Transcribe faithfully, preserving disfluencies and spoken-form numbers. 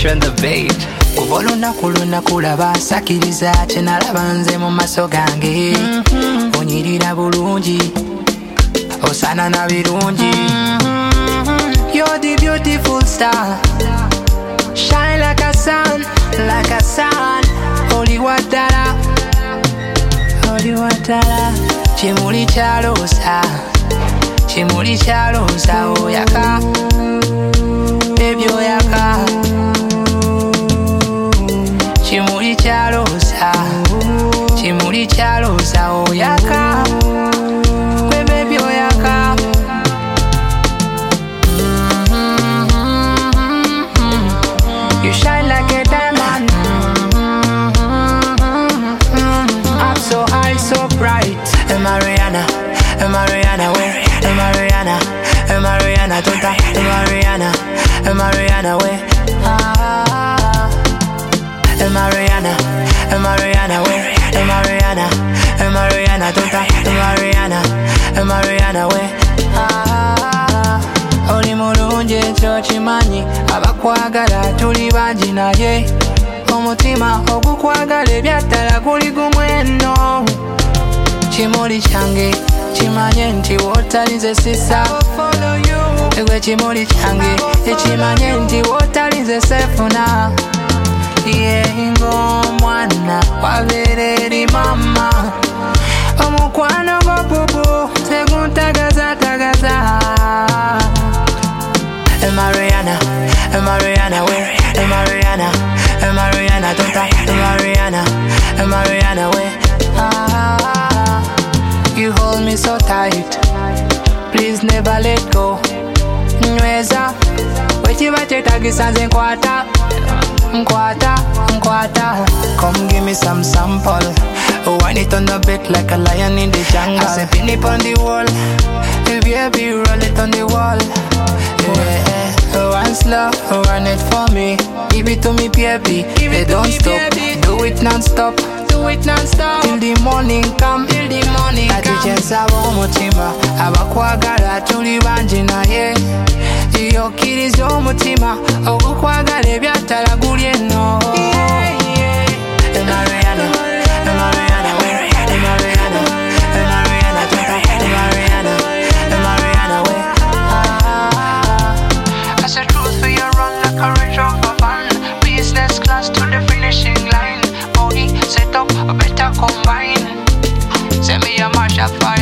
on the beat. Kuva olunaku lunakulaba sakiriza kye nalaba nze mu maaso gange. Onyirira bulungi osana na birungi. You're the beautiful star, shine like a sun, like a sun. Oli watala, oli watala. Kimuli kyalosa, kimuli kyalosa. Oyaka, baby oyaka. Kimuli kyalosa, kimuli kyalosa. Oyaka, we baby oyaka. You shine like a diamond. I'm so high, so bright. Am I Rihanna? Am I Rihanna? Where? Am I Rihanna? Am I Rihanna? Tonta? Am I Rihanna? Am I Rihanna? Where? Ah. Am I Rihanna? Am I Rihanna? Where? Am I Rihanna? Am I Rihanna? Tonta? Am I Rihanna? Am I Rihanna? Where? Ah. Oli mulungi ekyo kimanyi, abakwagala tuli bangi naye omutima ogukwagala ebyattala guli gumu eno. Kimuli kyange kimanye nti wotali nze sisa, ewe kimuli kyange ekimanye nti wotali nze sefuna. Ye ng'omwana wabeera eri mama, omukwano gwo bubu teguntagazatagaza. Am I Rihanna? Am I Rihanna? Where? Am I Rihanna? Am I Rihanna? Tonta? Am I Rihanna? Am I Rihanna? Where? Ah, you hold me so tight, please never let go. Nyweza wekiba kyetagisa nze nkwata, nkwata, nkwata. Come give me some sample, wind it on the bed like a lion in the jungle. I say pin it on the wall, baby roll it on the wall. Yeah, one slow, run it for me. Give it to me, baby. Give it don't stop. Do it non-stop. Do it non-stop. Till the morning come. Till the morning come. Atichesa omutima, abakwagala tuli bangi naye. Iyo kiriza omutima, ogukwagala ebyattala guli eno. Am I Rihanna? Am I Rihanna? Where? Am I Rihanna? Am I Rihanna? Am I Rihanna? Am I Rihanna? Where? As a truth for your run like a Range Rover van, business class to the finishing line. Body set up, a better combine. Send me a mash up.